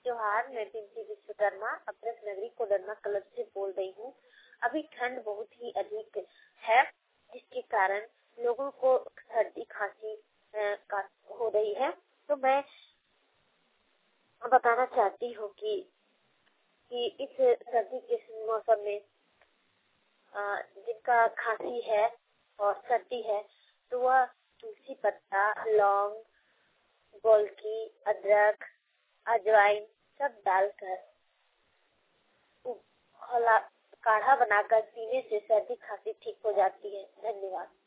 जोहार, मैं पिंकी विश्वकर्मा अप्रस नगरी कोडरमा क्लब से बोल रही हूँ। अभी ठंड बहुत ही अधिक है, जिसके कारण लोगों को सर्दी खांसी का हो रही है। तो मैं बताना चाहती हूँ कि इस सर्दी के मौसम में जिनका खांसी है और सर्दी है तो वह तुलसी पत्ता, लौंग, गोलकी, अदरक, अजवाइन सब डालकर काढ़ा बनाकर पीने से सर्दी खांसी ठीक हो जाती है। धन्यवाद।